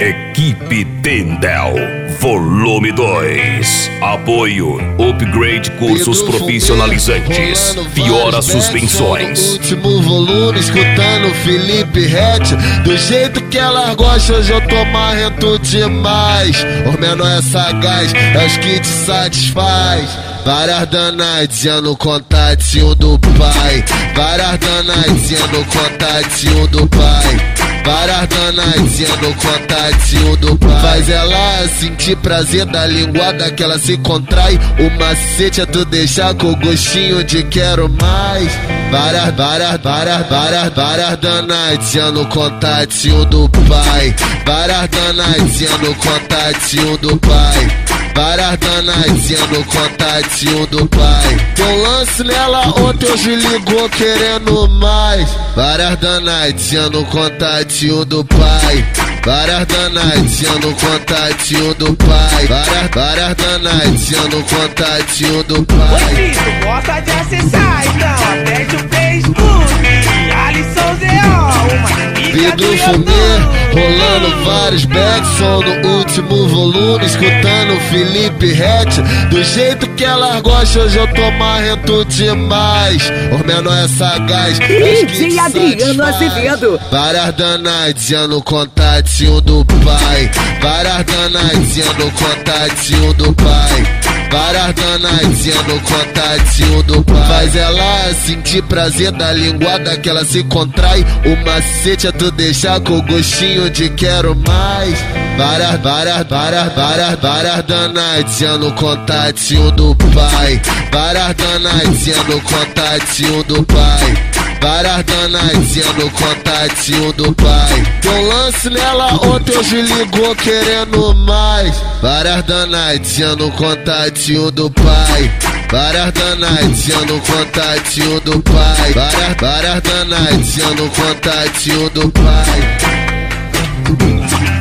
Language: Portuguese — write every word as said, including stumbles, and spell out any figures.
Equipe Tendel, volume dois. Apoio Upgrade Cursos Profissionalizantes, Fiora Suspensões. Último volume, escutando Felipe Rett. Do jeito que ela gosta, hoje eu tô marrento demais. O menor é sagaz, é os que te satisfaz. Várias danadinhas no contatinho do pai. Várias danadinhas no contatinho do pai. Várias danadinhas no contatinho do pai. Faz ela sentir prazer da linguada que ela se contrai. O macete é tu deixar com gostinho de quero mais. Várias, várias, várias, várias, várias danadinhas no contatinho do pai. Várias danadinhas no contatinho do pai. Várias danadinhas no contatinho do pai. Deu lance nela ontem, hoje ligou querendo mais. Várias danadinhas no contatinho do pai. Várias danadinhas no contatinho do pai. Várias, várias danadinhas no contatinho do pai. Oi, filho, gosta de acessar, então aperte o Facebook. Alisson Z O, uma amiga do Fumê, rolando vários backson no último volume, escutando Felipe Rett. Do jeito que ela gosta, hoje eu tô marrento demais. O menor é sagaz, D J Adriano Azevedo. Várias danadinhas no contatinho do pai. Várias danadinhas no contatinho do pai. Várias danadinhas no contatinho do pai. Faz ela sentir prazer da linguada que ela se contrai. O macete é tu deixar com gostinho de quero mais. Várias, várias, várias, várias, várias danadinhas no contatinho do pai. Várias danadinhas no contatinho do pai. Várias danadinhas no contatinho do pai. Deu lance nela ontem, hoje ligou querendo mais. Várias danadinhas no contatinho do pai. Várias danadinhas no contatinho do pai. Várias, várias danadinhas no contatinho do pai.